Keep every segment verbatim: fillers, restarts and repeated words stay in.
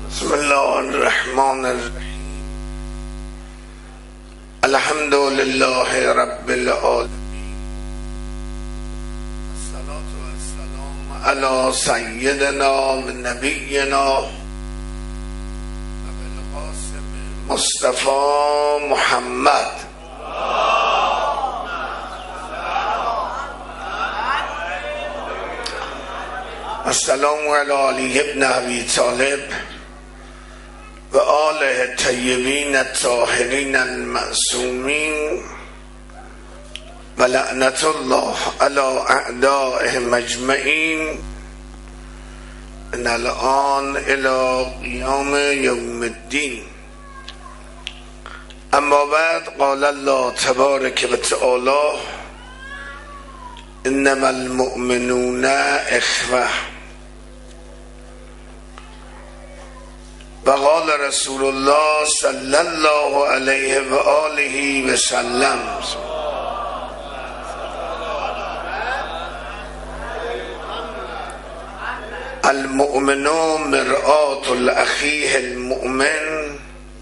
بسم الله الرحمن الرحیم. الحمد لله رب العالمین. الصلاة والسلام علی سیدنا و نبینا ابوالقاسم مصطفی محمد. السلام علی علی ابن ابی طالب و آله الطیبین الطاهرین المعصومین و لعنت الله علی اعدائهم اجمعین من الآن الی قیام یوم الدین. اما بعد، قال الله تبارک و تعالی: انما المؤمنون اخوة. و قال رسول الله صلی الله علیه و آله و سلم: المؤمن مرآة لأخیه المؤمن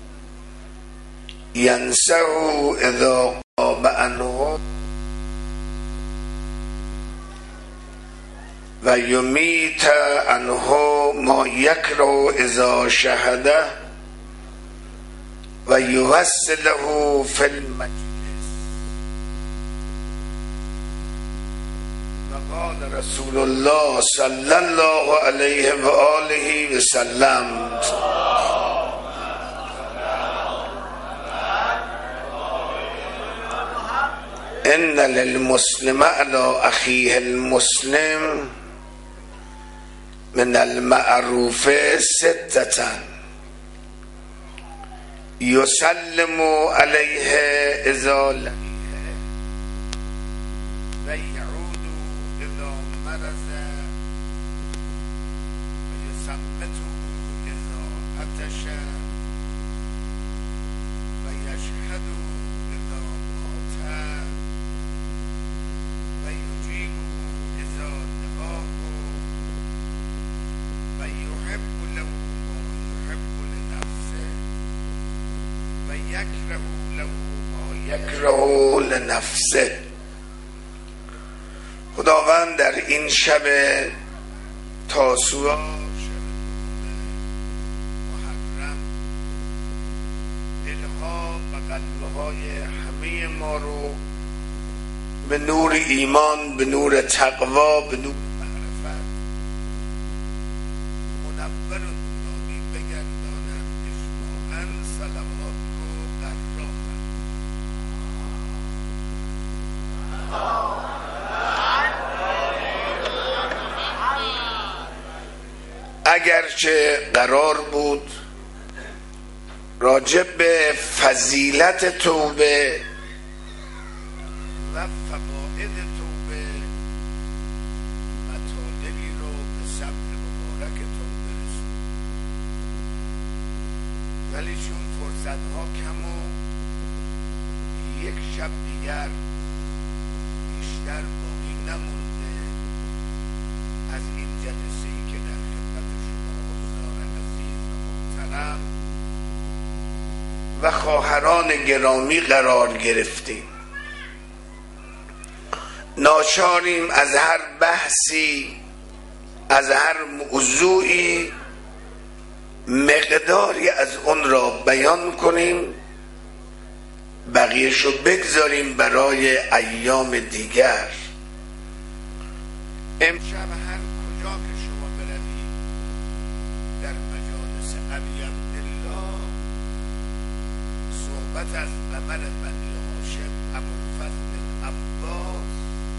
ینصحه اذا غاب عنه و یمیت عنه ما یکره اذا شهده و یوصله فی المجلس. و قال رسول الله صلی الله علیه و آله و سلم: ان للمسلم علی اخیه المسلم من المعروف ستة یسلم علیه اذا لقیه و یعود اذا مرض و یثبته اذا عطش و یشهد اذا مات و یجیب اذا دعاه و یحب له ما یحب لنفسه و یکره له ما یکره لنفسه. خداوند در این شب تاسوعا، شب محرم، دلها و قلبهای همه ما رو به نور ایمان، به نور تقوا، به نور معرفت منور و نورانی بگردانند. اجماعاً صلوات رو قرارند. اگرچه قرار بود راجع به فضیلت توبه و فواید توبه مطالبی رو به صبر مبارکتون برسون، ولی چون فرصت ها کم و یک شب دیگر بیشتر باقی نمونده از این جلسه ای که در خدمت شما حضار عزیز و محترم و خواهران گرامی قرار گرفتیم، ناچاریم از هر بحثی، از هر موضوعی مقداری از اون را بیان کنیم، بقیه‌شو بگذاریم برای ایام دیگر. امشب هر کجا که شما بروید در مجالس ابی عبدالله صحبت از قمر بنی هاشم ابوالفضل عباس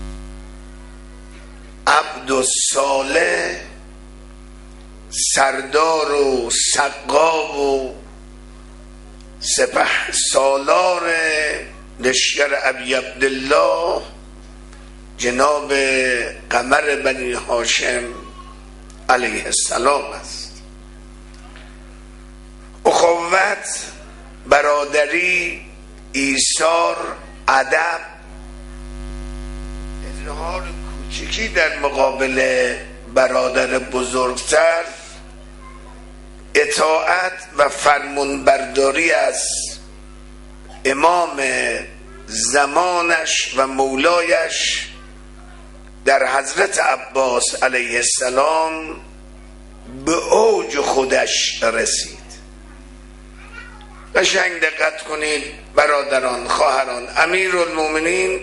عبدالصالح سردار و سقاب و سپه سالار لشکر ابی عبدالله جناب قمر بنی هاشم علیه السلام است. اخوت، برادری، ایثار، ادب، اظهار کوچکی در مقابل برادر بزرگتر، اطاعت و فرمانبرداری از امام زمانش و مولایش در حضرت عباس علیه السلام به اوج خودش رسید. قشنگ دقت کنید برادران، خواهران، امیرالمومنین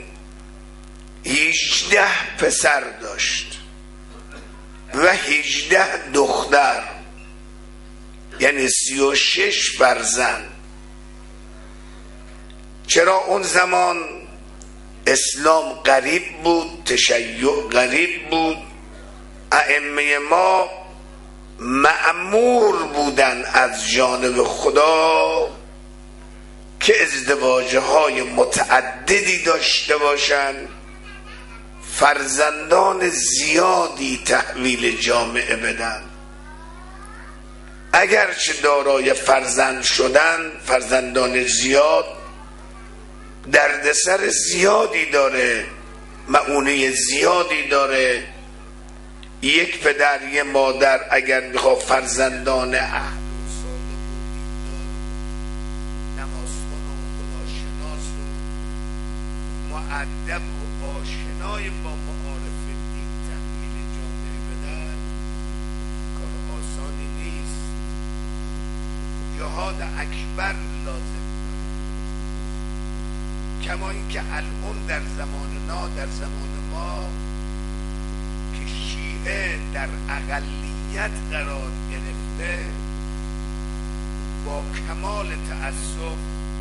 هجده پسر داشت و هجده دختر، یعنی سی و شش فرزند. چرا اون زمان اسلام غریب بود، تشیع غریب بود، ائمه ما مأمور بودن از جانب خدا که ازدواجهای متعددی داشته باشند، فرزندان زیادی تحویل جامعه بدن. اگرچه دارای فرزند شدن، فرزندان زیاد دردسر زیادی داره، مؤونه زیادی داره. یک پدر یه مادر اگر میخواد فرزندان اهل و صالح و نمازخوان و خداشناس و مؤدب و آشنای با معارف دین تحویل جامعه بدن، کار آسانی نیست. جهاد اکبر لازم، کما این که الان در زمان نا، در زمان ما که شیعه در اقلیت قرار گرفته، با کمال تأسف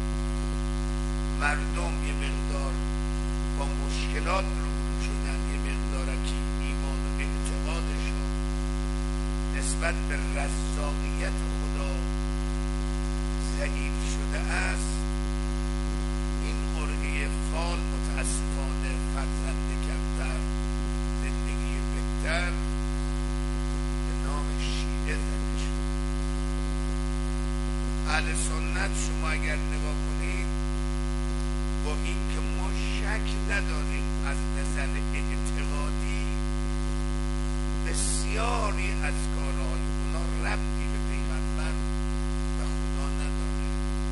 مردم یه مقدار با مشکلات روبرو شدن، یه مقدار که ایمان و اعتقادشون نسبت به رزاقیت خدا ضعیف شده است. این قرعه فال متاسفانه فرزند کمتر، زندگی بهتر به نام شیعه زده شد. اهل سنت شما اگر نگاه کنید، با این که ما شک نداریم از نظر اعتقادی بسیاری از کارهای اونا ربطی به پیغمبر و خدا نداره.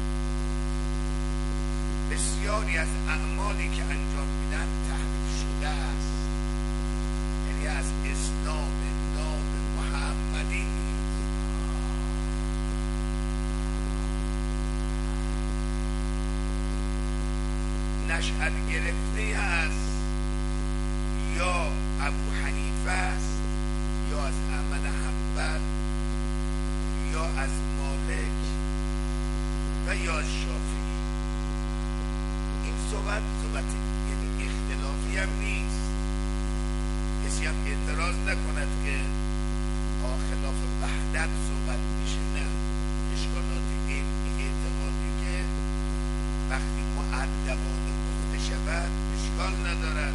بسیاری از اعمالی که انجام میدن تحریف شده است، یعنی از اسلام نام محمدی نشأت گرفته است، یا ابو حنیفه است، یا از احمد حنبل، یا از مالک و یا از شافعی. این صحبت صحبت یعنی اختلافی هم نیست. کسی هم اعتراض نکند که آه خلاف وحدت صحبت میشه. نه، اشکالات علمی اعتقادی که وقتی مؤدبانه گفته شود اشکال ندارد،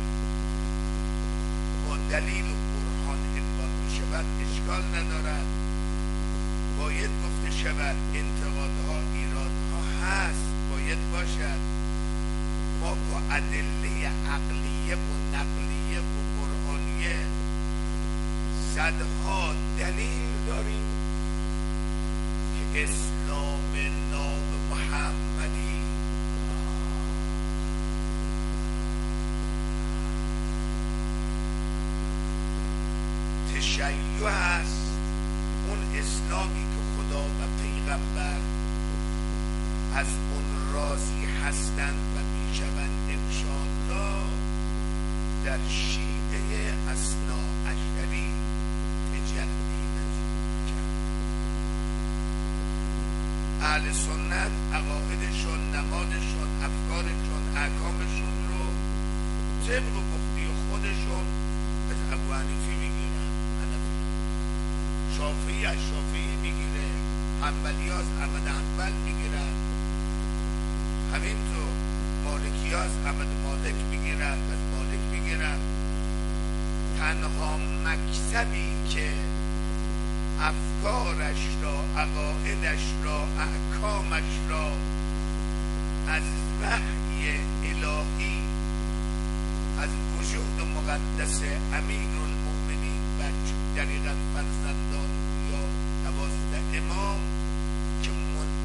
با دلیل و برهان اعلام می شود اشکال ندارد، باید گفته شود. انتقادها، ایرادها هست، باید باشد. ما با ادله عقلیه و نقلیه و قرآنیه صدها دلیل داریم که اسلام نام محمدی تشیع است. اون اسلامی که خدا و پیغمبر از اون راضی هستند و می شوند انشاءالله، در شیعه اثنا عشری تجلی نزول کرد. اهل سنت عقایدشون، نمازشون، افکارشون، احکامشون رو طبق گفته خودشون از ابو حنیفه میگیرن، شافعی از شافعی میگیره، حنبلی از احمد حنبل میگیرن، همینطور مالکی از احمد مالک میگیرن، از مالک میگیرن. تنها مکسبی که افکارش را، عقایدش را، احکامش را از وحی الهی، از وجود مقدس امیرالمؤمنین و طریق فرزندان یا دوازده امام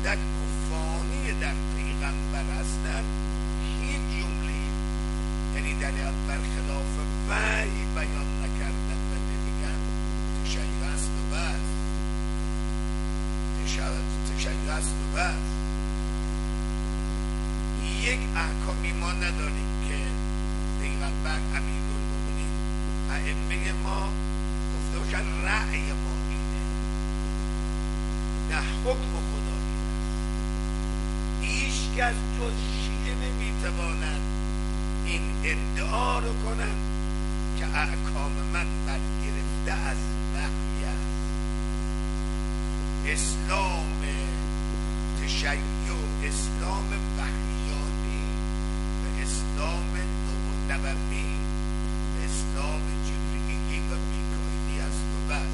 مردد و فانی در پیغمبر هستن هیچ جمله یعنی در برخلاف وحی بیان نکردن و نمیگن تشیع است و بس تشیع است و بس. یک احکامی ما نداریم که پیغمبر امیرالمومنین ائمه ما گفته باشن رأی ما اینه، نه حکم خدایی. هیچ کس جز شیعه نمیتواند این ادعا رو کنن که احکام من برگرفته از وحی است. اسلام تشیع، اسلام وحیانی و اسلام نبوی، اسلام جبرئیلی و میکائیلی است و بس.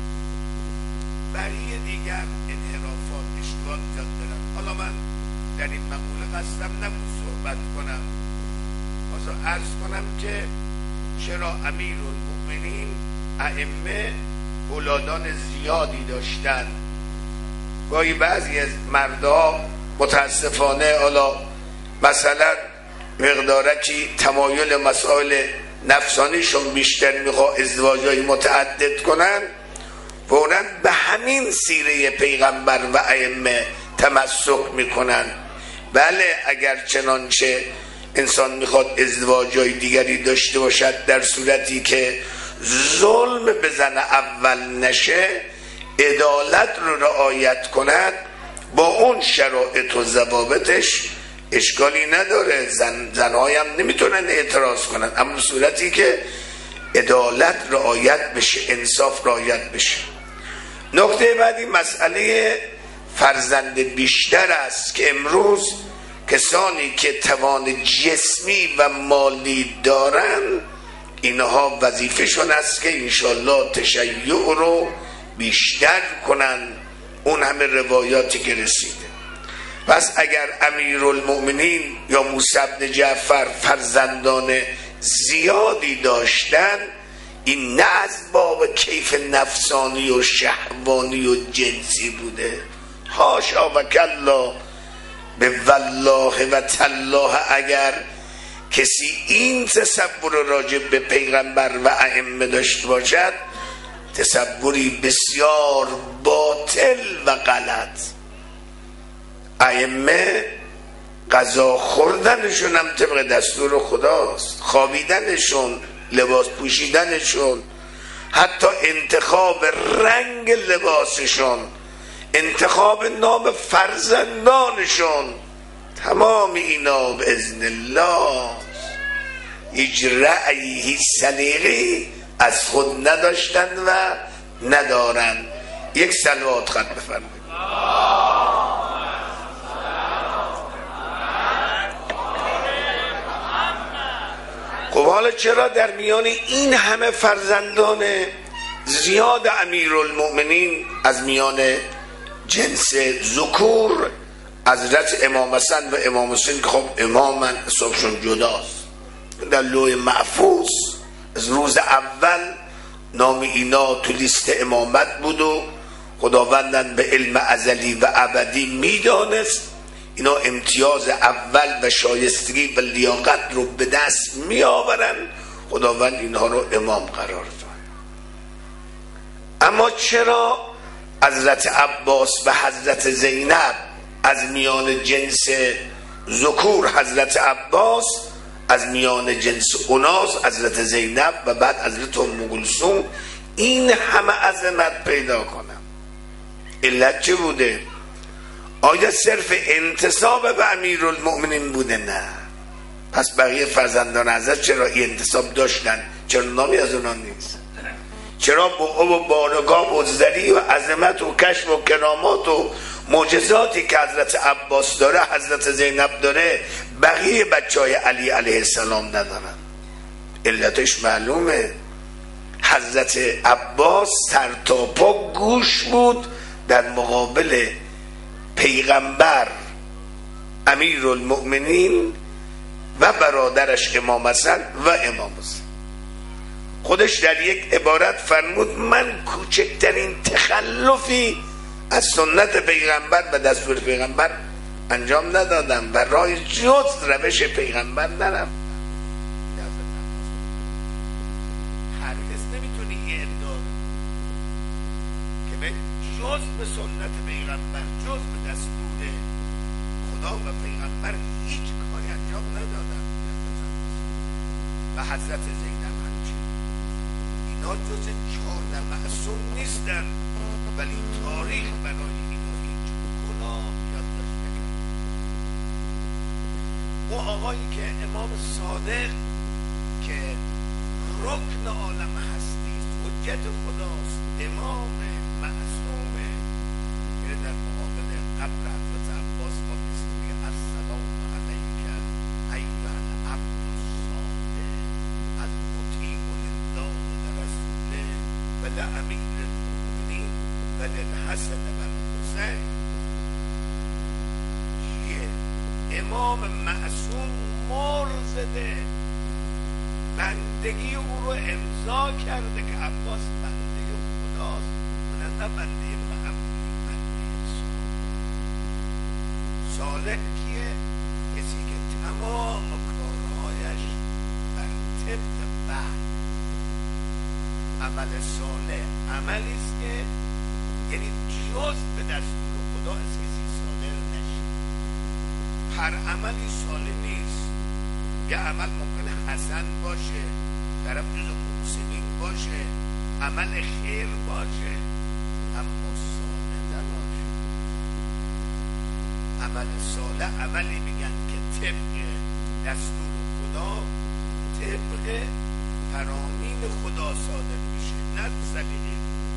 برای دیگر انحرافات اشتباه ایجاد دارن. حالا من در این مقوله قصدم نبود صحبت کنم، واسه عرض کنم که چرا امیرالمومنین ائمه اولادان زیادی داشتن. گاهی بعضی از مردا متاسفانه حالا مثلا مقدارکی تمایل مسائل نفسانیشون بیشتر میخواه ازدواجهای متعدد کنن، فوراً به همین سیره پیغمبر و ائمه تمسک میکنن. بله اگر چنانچه انسان میخواد ازدواجهای دیگری داشته باشد در صورتی که ظلم به زن اول نشه، عدالت رو رعایت کند، با اون شرایط و ضوابطش اشکالی نداره، زن زنهای هم نمیتونن اعتراض کنن، اما صورتی که عدالت رعایت بشه، انصاف رعایت بشه. نکته بعدی مسئله فرزند بیشتر است که امروز کسانی که توان جسمی و مالی دارن اینها وظیفه‌شون است که انشالله تشیع رو بیشتر کنن. اون همه روایاتی که رسیده. پس اگر امیرالمؤمنین یا موسی بن جعفر فرزندان زیادی داشتن، این نه از باب کیف نفسانی و شهوانی و جنسی بوده، حاشا و کلا، به والله و تالله اگر کسی این تصور راجع به پیغمبر و ائمه داشته باشد، تصوری بسیار باطل و غلط. ائمه غذا خوردنشون هم طبق دستور خداست، خوابیدنشون، لباس پوشیدنشون، حتی انتخاب رنگ لباسشون، انتخاب نام فرزندانشون، تمام اینا به اذن الله. هیچ رأیی، هیچ سلیقه‌ای از خود نداشتند و ندارند. یک صلوات خط بفرمایید. خب حالا چرا در میان این همه فرزندان زیاد امیرالمؤمنین از میان جنس ذکور حضرت امام حسن و امام حسین که خب امامن، حسابشون جداست، در لوح محفوظ از روز اول نام اینا تو لیست امامت بود و خداوندن به علم ازلی و ابدی میدانست اینا امتیاز اول و شایستگی و لیاقت رو به دست می آورن، خداوند اینها رو امام قرار داد. اما چرا حضرت عباس و حضرت زینب از میان جنس ذکور حضرت عباس، از میان جنس اناث حضرت زینب و بعد حضرت ام کلثوم این همه عظمت پیدا کنم؟ علت چه بوده؟ آیا صرف انتساب به امیرالمؤمنین بوده؟ نه. پس بقیه فرزندان حضرت چرا این انتساب داشتن؟ چرا نامی از اونا نیست؟ چرا با و بارگاه و زری و عظمت و کشف و کرامات و معجزاتی که حضرت عباس داره، حضرت زینب داره، بقیه بچه های علی علیه السلام ندارن؟ علتش معلومه. حضرت عباس سر تا پا گوش بود در مقابل پیغمبر امیرالمؤمنین و برادرش امام حسن و امام حسین. خودش در یک عبارت فرمود من کوچکترین تخلفی از سنت پیغمبر و دستور پیغمبر انجام ندادم و راه جز روش پیغمبر نرم. هرگز نمیتونی یه ادعا که به جز به سنت پیغمبر، جز به دستور خدا و پیغمبر هیچ کاری انجام ندادم. و حضرت زینب همچنین. اینا جز چهار معصوم نیستن، ولی تاریخ برای اینا هیچ گناه یادداشت نکرد. او آقایی که امام صادق که رکن عالم هستی، حجت خداست، امام معصومه، که در مقابل قبر حضرت عباس با میگه السلام علیک ایها العبد الصالح المطیع لله و رسوله و لامیر المؤمنین و للحسن و الحسین. کیه؟ امام معصوم مرزده، بندگی او رو امضا کرده که عباس بنده خداست، من نه بنده معمولی، بنده صالح. کیه؟ کسی که تمام کارهایش بر طبق وحی. عمل صالح عملی است که یعنی جز به دستور خدا از کسی صادر نشه. هر عملی صالح نیست. یه عمل ممکنه حسن باشه، طرف جز محسنین باشه، عمل خیر باشه، اما صالح نباشه. عمل صالح عملی میگن که طبق دستور خدا، طبق فرامین خدا صادر میشه، نه سلیقه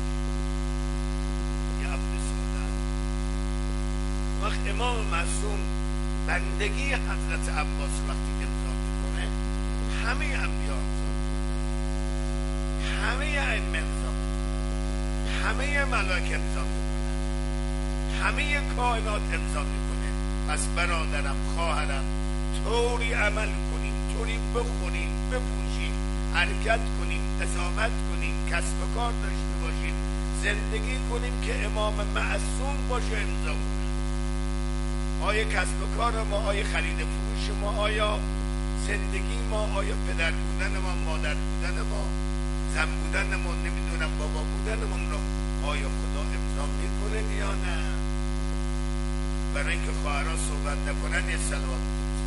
یه عبد صالح. وقت امام معصوم بندگی حضرت عباس وقتی امضا میکنه، همه انبیا امضا میکنه، همه ائمه امضا میکنه، همه ملائکه امضا میکنه، همه کائنات امضا میکنه. پس برادرم، خواهرم، طوری عمل کنیم، طوری بخوریم، بپوشیم، حرکت کنیم، اقامت کنیم، کسب و کار داشته باشیم، زندگی کنیم که امام معصوم باشه امضا کنه. آیا کسب و کار ما، آیا خرید فروش ما، آیا زندگی ما، آیا پدر بودن ما، مادر بودن ما، زن بودن ما، نمیدونم بابا بودن ما رو آیا خدا امضا میکنه یا نه؟ برای اینکه خواهرها صحبت نکنن یه صلوات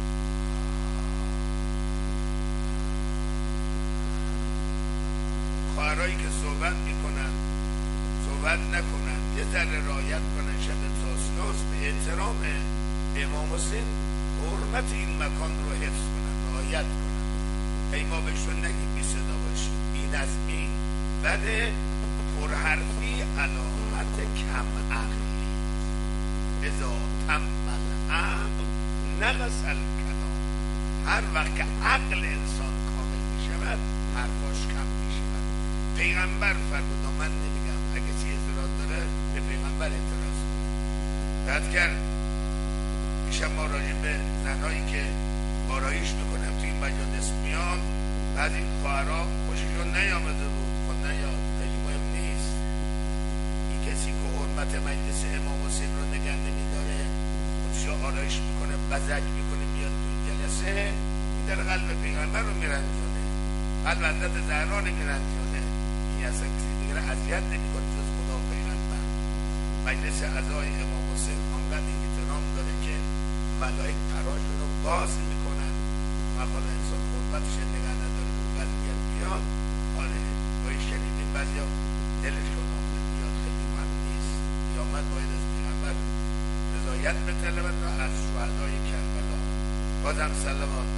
خواهرهایی که صحبت میکنن صحبت نکنن، یه ذره رعایت کنن. شب تاسیاس به احترام امام حسین حرمت این مکان رو حفظ کنن، رعایت کنن. ای ما بهشون نگیم بی صدا باشیم، بی نظمی، بده پرحرفی علامت کم عقلی. اذا تم العقل نقص الکلام. هر وقت که عقل انسان کامل می شود، حرفاش کم می شود. پیغمبر فرمود، من نمیگم، اگه سی اعتراض داره به پیغمبر اعتراض کنه. رد کرد. میشه ما راجع به زنهایی که آرایش میکنم توی این مجالس میان، بعد این خواهرها خوششون نیامده بود، خود نیاد، خیلی مهم نیست. این کسی که حرمت مجلس امام حسین رو نگه نمیداره، خودشو آرایش میکنه، بزک میکنه، میاد تو این جلسه، این در قلب پیغمبر رو میرنجونه، قلب حضرت زهرا رو میرنجونه. این اصلا کسی دیگر اذیت نمیکنه جز خدا و پیغمبر. مجلس عزای امام حسین آنقدر احترام داره که ملائک پراشون رو باز میکنن. مقال انسان قربتش نگه نداره، بعد میاد بیاد. آره باید شنیدین بعضی ها دلش رو آمد بیاد، خیلی مهم نیست. بیامد باید از پیغمبر رضایت بطلبد و از شهدای کربلا. بازم سلامات.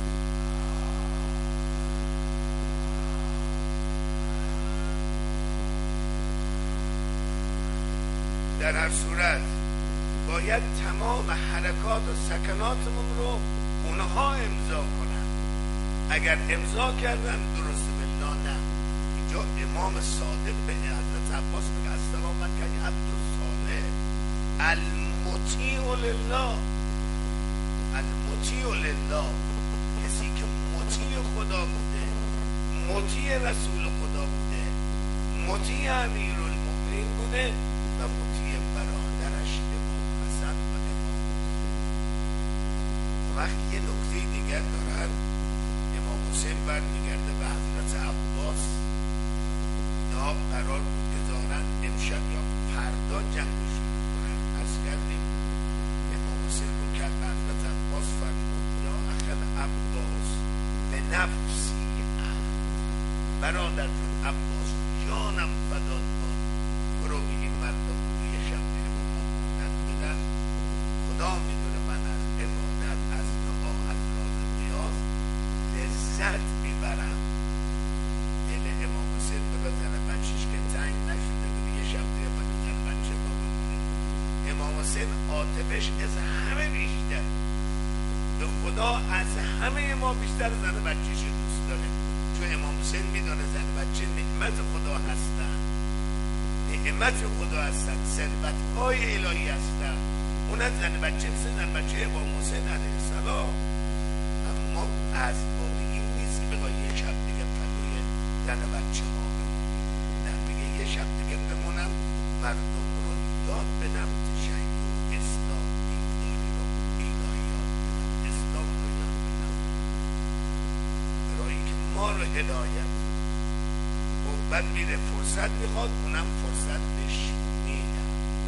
در هر صورت باید تمام حرکات و سکناتمون رو اونها امضا کنن. اگر امضا کردن درست بالله نه. اینجا امام صادق به حضرت عباس میگه السلام من که عبد صالح المطیع لله. المطیع لله، کسی که مطیع خدا بوده، مطیع رسول خدا بوده، مطیع امیرالمؤمنین بوده و مطیع برای وقت یه نکته دیگر دارن. امام حسین برمیگرده به حضرت عباس، اینا قرار بود که دارن امشب یا فردا جنگشون کنن. عرض کردیم امام حسین رو کرد به حضرت عباس فرمود یا اخل عباس به نفسی برادر عباس جانم فدات باد، برو به این مردم یه شب به امام مهلت بدن. خدا میدونه من از عبادت، از دعا، از راز نیاز لذت میبرم. دل امام حسین به زن بچهش که تنگ نشده بود یه شب دیگه من زن بچه ما بمونه. امام حسین عاطفش از همه بیشتر، به خدا از همه ما بیشتر زن بچهش دوست داره. چون امام حسین میدونه زن بچه نعمت خدا هستن، نعمت خدا هستن، ثروت های الهی هستن. اون از زن بچه هست، زن بچه امام حسین علیه السلام. اما از واقع این نیست که بگاه یه شب دیگه پلوی زن بچه ها بمونیم، نه، میگه یه شب دیگه بمونم مردم رو یاد بدم تشیع اسلام دینداری رو اینا یاد بدم، اسلام رو یاد بدم برای که ما رو هدایت. و بعد میره فرصت میخواد، اونم فرصت بهش میدم.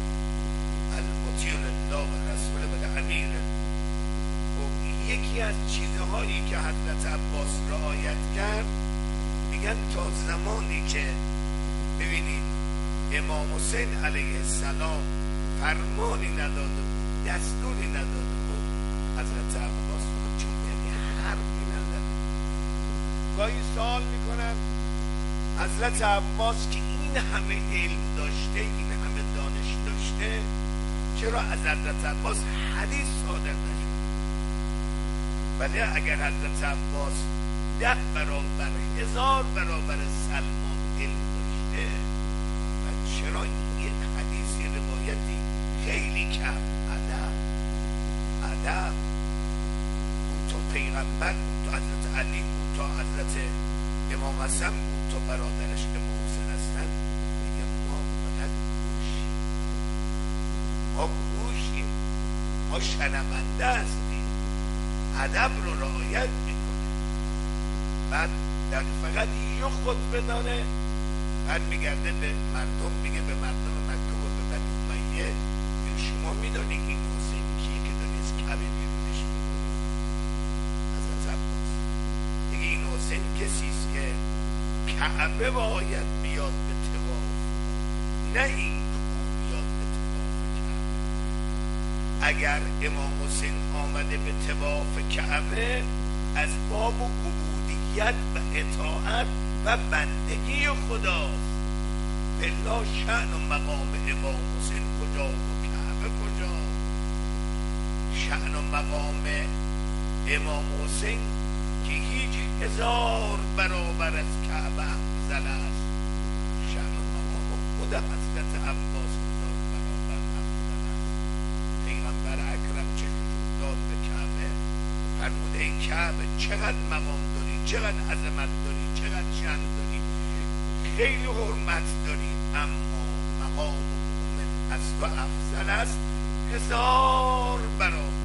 المطیع الله و رسول و امیر. و یکی از چیزهایی که حضرت عباس رعایت کرد، میگن تا زمانی که ببینید امام حسین علیه السلام فرمانی نداده بود، دستوری نداده بود، حضرت عباس چون یعنی حرفی نداده. گاهی سوال میکنن حضرت عباس که این همه علم داشته، این همه دانش داشته، چرا از حضرت عباس حدیث صادر نشد؟ ولی اگر حضرت عباس ده برابر هزار برابر سلمان علم داشته، و چرا یک حدیثی روایتی خیلی کم؟ ادب ادب اون تا پیغمبر بود، تا حضرت علی بود، تا حضرت امام حسن بود، تا برادرش امام حسین هستن. میگه ما باید گوشیم، ما گوشیم، ما شنونده هستیم، ادب رو رعایت میکنه. بعد در فقط یه خطبه داره، بعد میگرده به مردم، میگه به مردم مکه و به بنی امیه شما میدونید این حسین کیه که داری از کعبه بیرونش میکنه؟ حضرت عباس دیگه این حسین کسیست که کعبه باید بیاد به طواف، نه این بیاد به طواف کعبه. اگر امام حسین آمده به طواف کعبه از باب عبودیت و اطاعت و بندگی خداست. بالله شأن و مقام امام حسین کجا و کعبه کجا؟ شأن و مقام امام حسین که هیچ هزار برابر از کعبه افضل است. شأن و مقام خود حضرت عباس هزار برابر افضل است. پیغمبر اکرم چه داد به کعبه، فرمود ای کعبه چقدر مقام داری، چقدر عظمت داری، چقدر شأن داری، خیلی حرمت داری، اما مقام مومن از تو افضل است هزار برابر،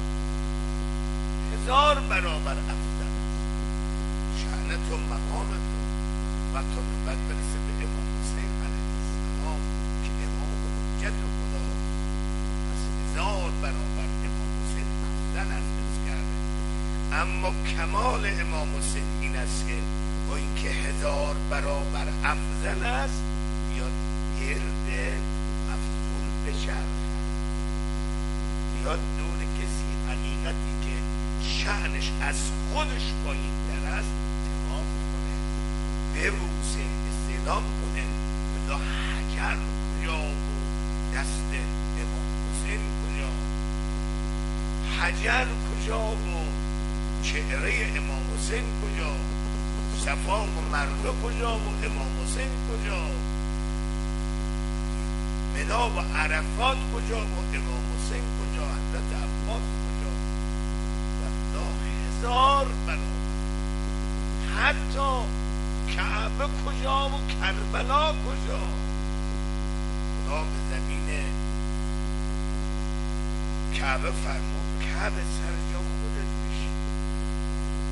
هزار برابر افضل است. شأن تو، مقام تو. و تا بعد برسه به امام حسین علیه السلام که امام حجت خدا از هزار برابر امام حسین افضل است کرده. اما کمال امام حسین این است که با اینکه هزار برابر افضل است، بیاد گرد مفتول بچرخد، بیاد دور کسی حقیقتی که شأنش از خودش پایین در است تمام کنه، ببوسه، استعلام کنه. بلا حجر کجا و دست امام حسین کجا، حجر کجا و چهره امام حسین کجا، صفا و مروه کجا و امام حسین کجا، منا و عرفات کجا و امام حسین کجا، حضرت عباس کجا. والله هزار برابر. حتی کعبه کجا و کربلا کجا. خدا به زمین کعبه فرمود کعبه سر جا خودت بشی،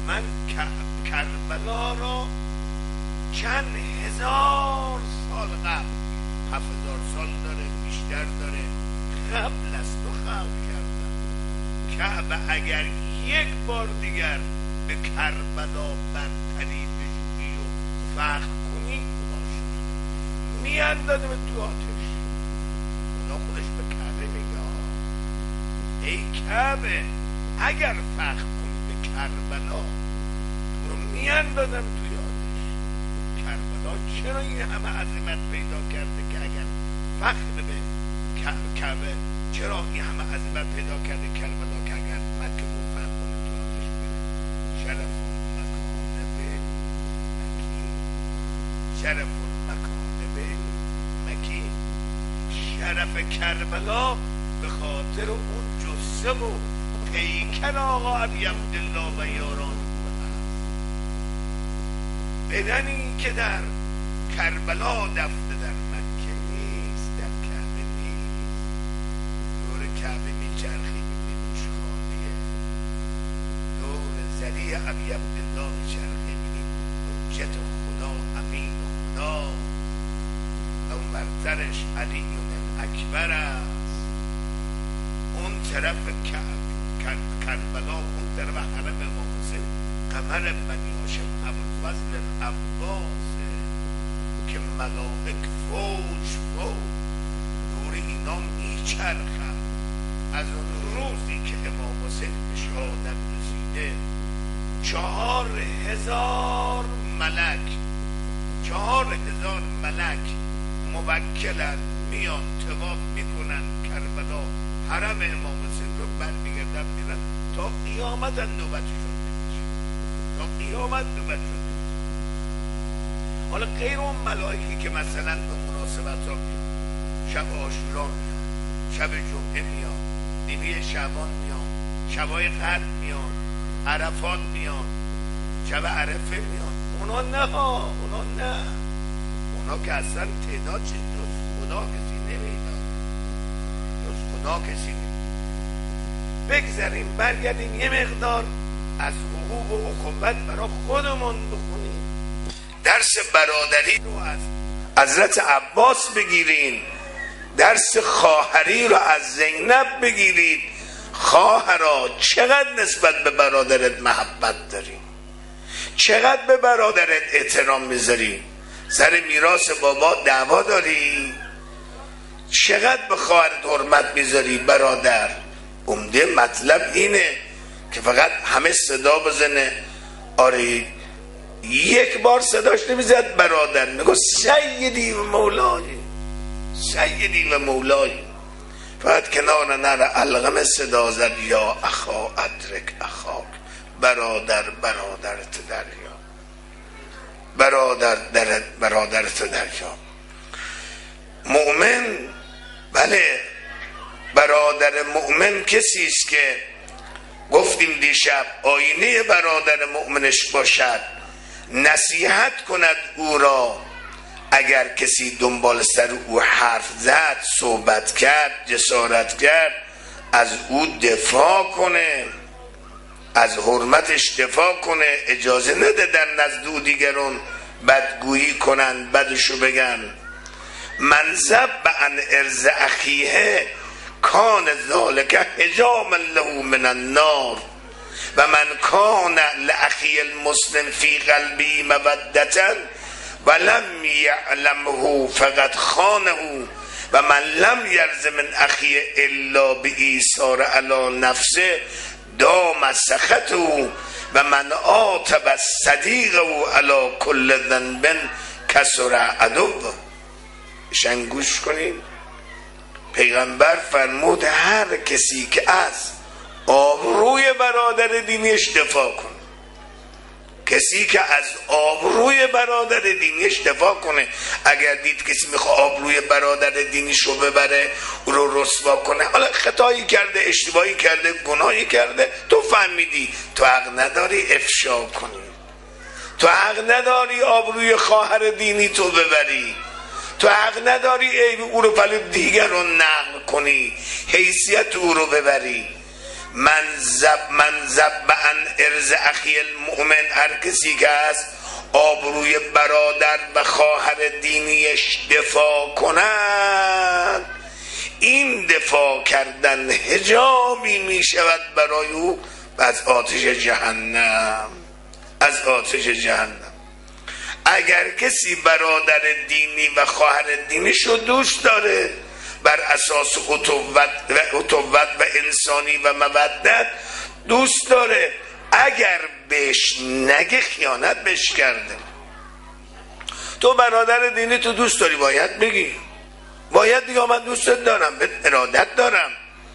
من کربلا را چند هزار سال قبل، هفت هزار سال داره، بیشتر داره، قبل از تو خلق کردم. کعبه اگر یک بار دیگر به کربلا برتری بشویی و فخر کنی باشه میاندازه به تو آتش. خدا خودش به کعبه میگه ای کعبه اگر فخر کنی به کربلا تو رو میاندازم توی آتش. کربلا چرا این همه عظمت پیدا کرده که اگر فخر به کعبه چرا این همه عظمت پیدا کرده کربلا که اگر مکه رو فخر کنه تو آتش میره؟ شرف المکان به مکی، شرف المکان به مکی. شرف کربلا به خاطر اون جثه و پیکر آقا ابی عبدالله و یاران بدنی که در کربلا دفته در مکه نیست، در کعبه نیست. دور کعبه میچرخی میبینی خانیه، دور زری ابی عبدالله میچرخی میبینی حجت خدا، امین خدا، اونورترش علی اکبر است. اون طرف کربلا، اون طرف حرم امام حسین قمر بنی هاشم ابوالفضل العباسه که ملائک فوج فوج دور اینا میچرخن. از اون روزی که امام حسین به شهادت رسیده چهار هزار ملک چهار هزار ملک موکلن میان طواف میکنن کربلا، حرم امام حسین رو برمیگردن میرن تا قیامت نوبتشون نمیشه، تا قیامت نوبتشون نمیشه. حالا غیر اون ملائکی که مثلا به مناسبت ها میان، شب عاشورا میان، شب جمعه میان، نیمه شعبان میان، شبای قدر میان، عرفات میان، شب عرفه میان. اونا نه، اونا نه، اونا که اصلا تعداد چه جز خدا کسی نمیداد، جز خدا کسی نمیداد. بگذاریم برگردیم یه مقدار از حقوق و اخوت برای خودمون بخونیم. درس برادری رو از حضرت عباس بگیرین، درس خواهری رو از زینب بگیرید. خواهرا چقدر نسبت به برادرت محبت داری، چقدر به برادرت احترام میذاری. سر میراث بابا دعوا داری، چقدر به خواهرت حرمت میذاری. برادر عمده مطلب اینه که فقط همه صدا بزنه. آره یک بار صداش نمیزد برادر، میگو سیدی و مولای، سیدی و مولای. فقط کنار نر علقم صدا زد یا اخا ادرک اخاک، برادر برادرت دریا، برادر در برادرت دریا. مؤمن، بله برادر مؤمن کسی است که گفتیم دیشب آینه برادر مؤمنش باشد، نصیحت کند او را. اگر کسی دنبال سر او حرف زد، صحبت کرد، جسارت کرد، از او دفاع کنه، از حرمتش دفاع کنه. اجازه نده در نزد او دیگران بدگویی کنن، بدشو بگن. من ذب عن ارض اخیه کان ذالک حجاما له من النار و من کان لاخی المسلم فی قلبی مودة ولم یعلمه فقد خانه و من لم یرز من اخی الا بایثار علی نفسه دام سخطه و من عاتب صدیقه علی کل ذنب کسر عدوه. شنگوش کنید، پیغمبر فرمود هر کسی که از آبروی برادر دینیش دفاع کنه، کسی که از آبروی برادر دینیش دفاع کنه. اگر دید کسی میخواد آبروی برادر دینیش رو ببره، او رو رسوا کنه، حالا خطایی کرده، اشتباهی کرده، گناهی کرده، تو فهمیدی، تو حق نداری افشا کنی، تو حق نداری آبروی خواهر دینی تو ببری، تو حق نداری عیب او رو پلو دیگر رو نقل کنی، حیثیت او رو ببری. من زب من زب عن ارز اخی المؤمن، هر کسی که از آبروی برادر و خواهر دینیش دفاع کند، این دفاع کردن حجابی می شود برای او از آتش جهنم، از آتش جهنم. اگر کسی برادر دینی و خواهر دینیش رو دوست داره بر اساس عطوت و عطوت و انسانی و مودت دوست داره، اگر بهش نگه خیانت بهش کرده. تو برادر دینی تو دوست داری باید بگی، باید دیگه من دوستت دارم، به ارادت دارم.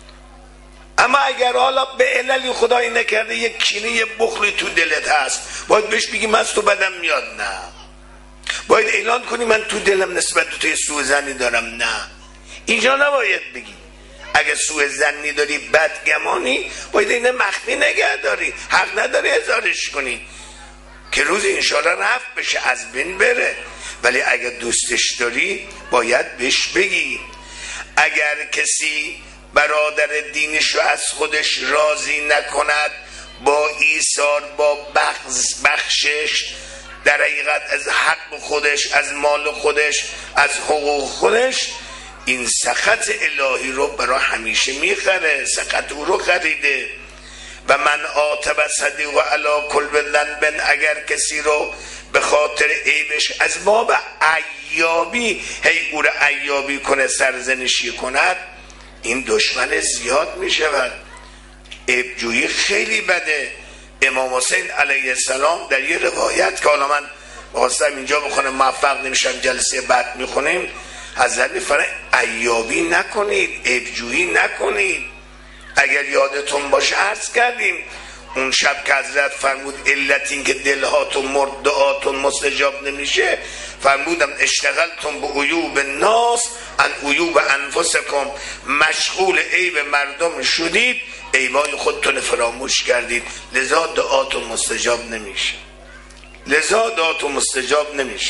اما اگر حالا به عللی خدایی نکرده یک کینه یه بخلی تو دلت هست، باید بهش بگی من از تو بدم میاد؟ نه. باید اعلان کنی من تو دلم نسبت به تو یه سوء ظنی دارم؟ نه. اینجا نباید بگی. اگه سوء ظنی داری، بدگمانی، باید اینه مخفی نگه داری، حق نداری اظهارش کنی که روز انشالله رفت بشه، از بین بره. ولی اگه دوستش داری باید بهش بگی. اگر کسی برادر دینش رو از خودش راضی نکند با ایثار، با بخش بخشش در حقیقت از حق خودش، از مال خودش، از حقوق خودش، این سخط الهی رو برای همیشه میخره، سخط او رو خریده. و من عاتب صدیق و علی کل ذنب، اگر کسی رو به خاطر عیبش از باب عیابی هی او رو عیابی کنه، سرزنشی کند، این دشمن زیاد میشود. عیبجویی خیلی بده. امام حسین علیه السلام در یه روایت که حالا من بخواستم اینجا بخونم موفق نمیشم، جلسه بعد میخونیم، حضرت میفرمایند عیابی نکنید، عیبجویی نکنید. اگر یادتون باشه عرض کردیم اون شب که حضرت فرمود علت این که دلهاتون مرد دعاتون مستجاب نمیشه، فرمودم اشتغلتم به عیوب ناس ان عیوب انفسکم، مشغول عیب مردم شدید، عیبای خودتون فراموش کردید، لذا دعاتون مستجاب نمیشه، لذا دعاتون مستجاب نمیشه.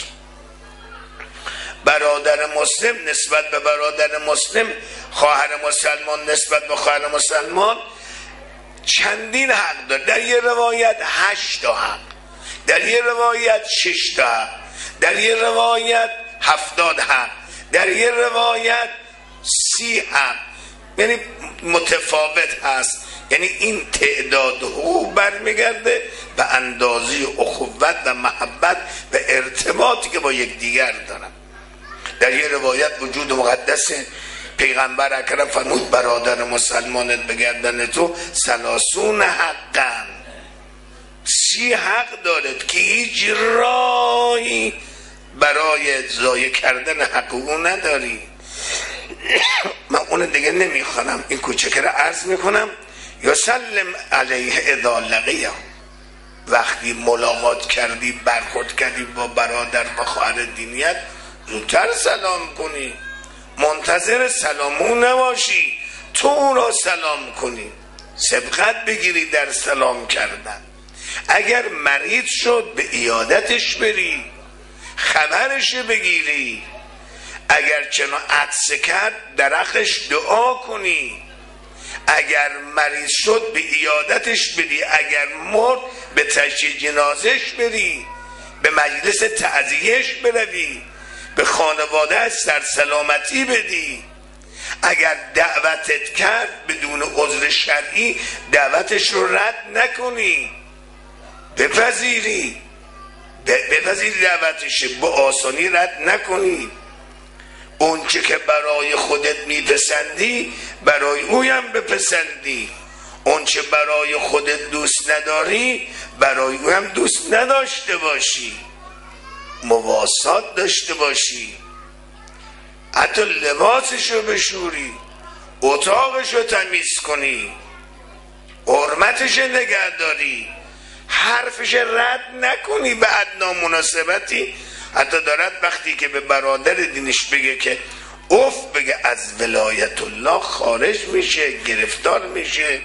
برادر مسلم نسبت به برادر مسلم، خواهر مسلمان نسبت به خواهر مسلمان چندین حق داره. در یه روایت هشت تا حق، در یه روایت شش تا حق، در یه روایت هفتاد حق، در یه روایت سی حق، یعنی متفاوت هست. یعنی این تعداد حقوق برمیگرده به اندازه اخوت و محبت و ارتباطی که با یکدیگر دارن. در یه روایت وجود مقدس پیغمبر اکرم فرمود برادر مسلمانت بگردن تو سلاسون حقن، سی حق دارد که هیچ راهی برای ضایع کردن حق او نداری. من اون دیگه نمیخوانم، این کوچکه رو عرض میکنم. یا سلم علیه اذا لقیه، وقتی ملاقات کردی، برخورد کردی با برادر و خواهر دینیت، زودتر سلام کنی، منتظر سلام او نباشی، تو او را سلام کنی، سبقت بگیری در سلام کردن. اگر مریض شد به عیادتش بری، خبرش بگیری، اگر چنان عطسه کرد درخش دعا کنی، اگر مریض شد به عیادتش بری، اگر مرد به تشییع جنازش بری، به مجلس تعزیهش بروی، به خانواده از سرسلامتی بدی. اگر دعوتت کرد بدون عذر شرعی دعوتش رو رد نکنی، بپذیری، بپذیری دعوتش، به آسانی رد نکنی. اون چه که برای خودت میپسندی برای اویم بپسندی، اون چه برای خودت دوست نداری برای اویم دوست نداشته باشی، مواسات داشته باشی، حتی لباسشو بشوری، اتاقشو تمیز کنی، حرمتش نگه داری، حرفش رد نکنی به ادنا مناسبتی. حتی دارد وقتی که به برادر دینش بگه که اوف بگه از ولایت الله خارج میشه، گرفتار میشه.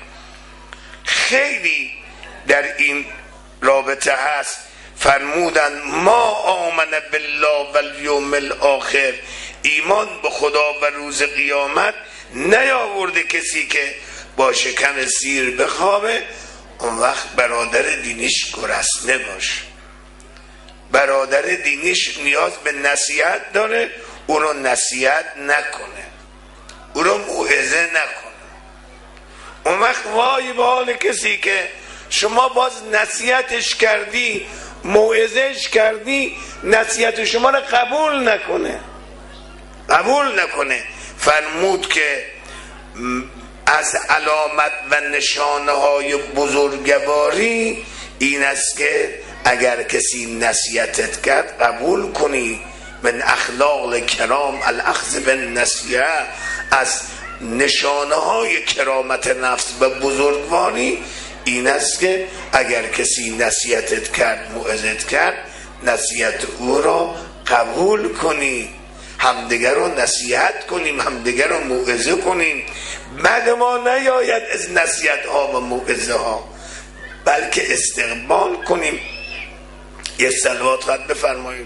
خیلی در این رابطه هست. فرمودن ما آمن بالله و الیوم الاخر، ایمان به خدا و روز قیامت نیاورده کسی که با شکم سیر بخوابه، اون وقت برادر دینیش گرسنه باشه. برادر دینیش نیاز به نصیحت داره، او رو نصیحت نکنه، او رو موعظه نکنه. اون وقت وای به حال کسی که شما باز نصیحتش کردی، موعظهش کردی، نصیحت شما رو قبول نکنه قبول نکنه. فرمود که از علامت و نشانه های بزرگواری این است که اگر کسی نصیحتت کرد قبول کنی. من اخلاق کرام الاخذ بالنصیحه، از نشانه های کرامت نفس و بزرگواری این است که اگر کسی نصیحتت کرد، موعظت کرد، نصیحت او را قبول کنی، همدیگر رو نصیحت کنیم، همدیگر رو موعظه کنیم. بعد ما نیاید از نصیحت ها و موعظه ها، بلکه استقبال کنیم. یه صلوات خط بفرمایید.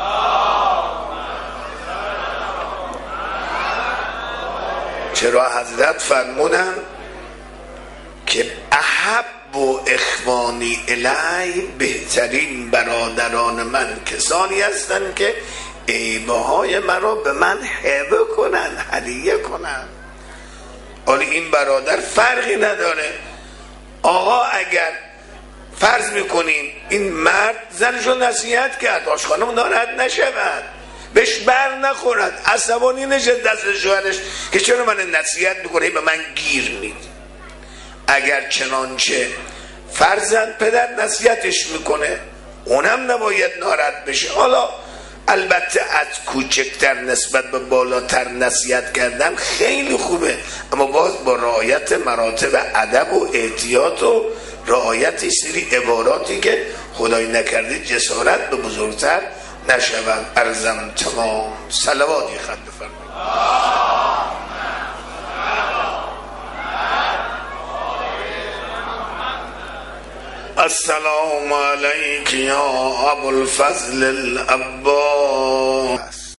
چرا حضرت فرمودن که احب و اخوانی الی، بهترین برادران من کسانی هستند که عیبه های مرا به من هبه کنن، هدیه کنن. حالا این برادر فرقی نداره. آقا اگر فرض میکنین این مرد زنشو نصیحت کرد، آشخانم ناراحت نشود، بهش بر نخورد، عصبانی نشه دست شوهرش که چرا من نصیحت میکنه به من گیر میدی. اگر چنانچه فرزند پدر نصیحتش میکنه اونم نباید ناراحت بشه. حالا البته از کوچکتر نسبت به بالاتر نصیحت کردن خیلی خوبه، اما باز با رعایت مراتب ادب و احتیاط و رعایت سری عباراتی که خدای نکرده جسارت به بزرگتر نشوند. عرضم تمام. صلواتی خط بفرمایید. السلام علیک یا ابو الفضل العباس.